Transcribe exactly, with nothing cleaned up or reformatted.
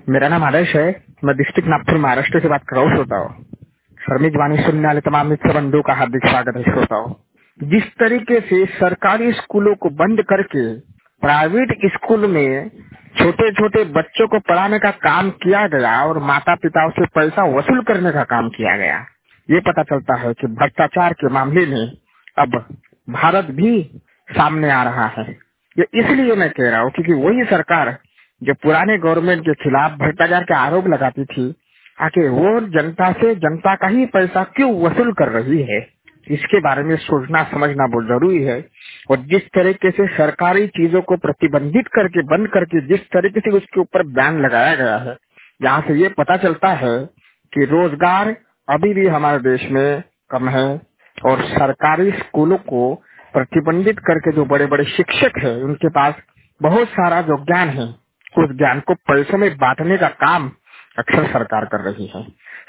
मेरा नाम आदर्श है। मैं डिस्ट्रिक्ट नागपुर महाराष्ट्र से बात कर रहा हूँ श्रोताओं। शर्मिज वाणी सुनने वाले तमाम मित्र बंधुओं का हार्दिक स्वागत है श्रोताओं। जिस तरीके से सरकारी स्कूलों को बंद करके प्राइवेट स्कूल में छोटे छोटे बच्चों को पढ़ाने का काम किया गया और माता पिताओं से पैसा वसूल करने का काम किया गया, ये पता चलता है कि भ्रष्टाचार के मामले में अब भारत भी सामने आ रहा है। ये इसलिए मैं कह रहा हूँ क्योंकि वही सरकार जो पुराने गवर्नमेंट के खिलाफ भ्रष्टाचार के आरोप लगाती थी, आखिर वो जनता से जनता का ही पैसा क्यों वसूल कर रही है, इसके बारे में सोचना समझना बहुत जरूरी है। और जिस तरीके से सरकारी चीजों को प्रतिबंधित करके बंद करके जिस तरीके से उसके ऊपर बैन लगाया गया है, यहाँ से ये पता चलता है कि रोजगार अभी भी हमारे देश में कम है और सरकारी स्कूलों को प्रतिबंधित करके जो बड़े बड़े शिक्षक हैं उनके पास बहुत सारा जो ज्ञान है, उस ज्ञान को पैसों में बांटने का काम अक्सर सरकार कर रही है।